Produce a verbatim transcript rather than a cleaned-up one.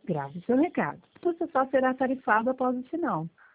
Grave seu recado. Você só será tarifado após o sinal.